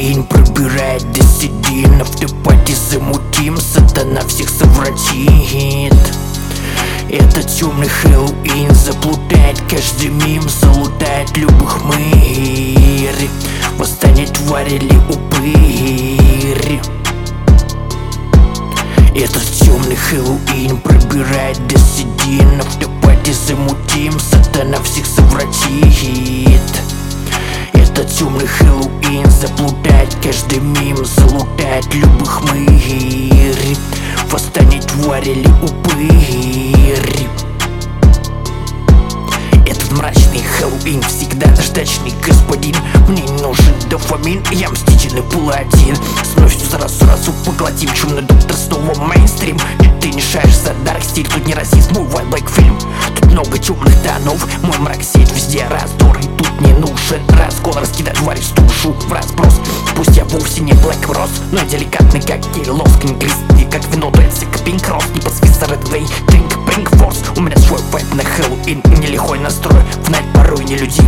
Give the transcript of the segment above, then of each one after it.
Хэллоуин пробирает до седин, автопати замутим, сатана всех совратит. Это темный Хэллоуин заплутает каждый мим, залутает любых мыр. Восстанет тварь или упырь. Этот темный Хэллоуин пробирает до седин, автопати замутим, сатана всех совратит. Этот темный Хэллоуин заплутает каждый мим, залутает любых мыр. Восстанет тварь или упырь. Этот мрачный Хэллоуин всегда наждачный господин. Мне не нужен дофамин, я мстительный паладин. Вновь сразу поглотим чумный доктор, снова мейнстрим. Ты не шаришь за дарк стиль, тут не расизм, бывает блэк фильм. Тут много темных тонов, мой мрак сеет везде раздор. И тут не нужен разгон, раскидать тварь в душу в разброс. Пусть я вовсе не Black Rose, но я деликатный как Кирилловский, не крестный как вино, дуется как Pink Rose. Не подсвиста Red Way, Drink Pink Force. У меня свой вайб на Хэллоуин и нелихой настрой, в найт порой нелюдим.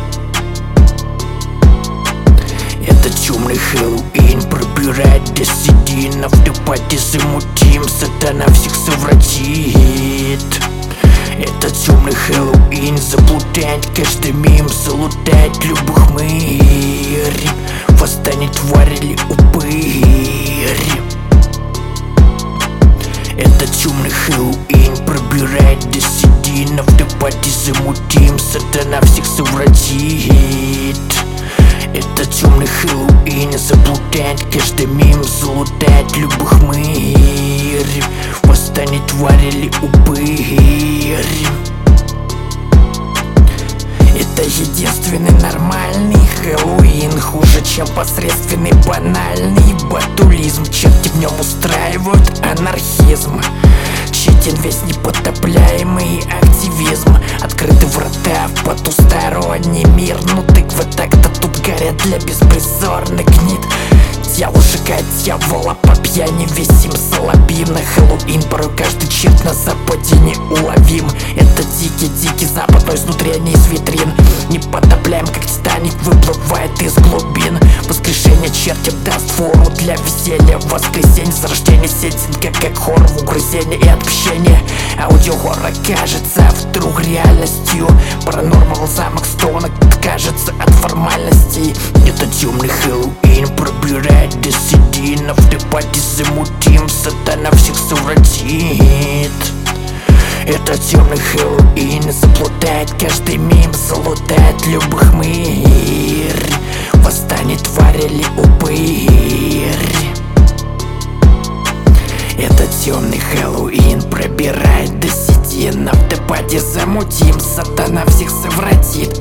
Этот темный Хэллоуин пробирает до седин, автопати замутим, сатана всех совратит. Этот темный Хэллоуин заплутает каждый мим, залутает любых мыр. Восстанет тварь или упырь. Этот темный Хэллоуин пробирает до седин, автопати замутим, сатана всех совратит. Этот темный Хэллоуин заплутает каждый мим, залутает любых мыр. Восстанет тварь или упырь. Это единственный нормальный Хэллоуин, хуже, чем посредственный банальный батулизм. Черти в нем устраивают анархизм. Тщетен весь непотопляемый активизм. Открыты врата в потусторонний мир. Ну тыквы так-то тут горят для беспризорных гнид. Дьявол сжигает дьявола по пьяни, весь им солобим. На Хэллоуин порой каждый черт на западе неуловим. Это дикий запад, но изнутри, а не из витрин. Непотопляем, как Титаник, выплывает из глубин. Воскрешение чертям даст фору для веселья. Воскресенье, зарождение сеттинга, как хоррор, угрызение и отпущение. Аудиохоррор кажется вдруг реальностью. Паранормал замок Стоуна кажется от формальностей. Это темный Хэллоуин пробирает до седин, автопати замутим, сатана всех совратит. Это темный Хэллоуин заплутает каждый мим, залутает любых мыр. Восстанет тварь или упырь. Это темный Хэллоуин пробирает до седин, автопати замутим, сатана всех совратит.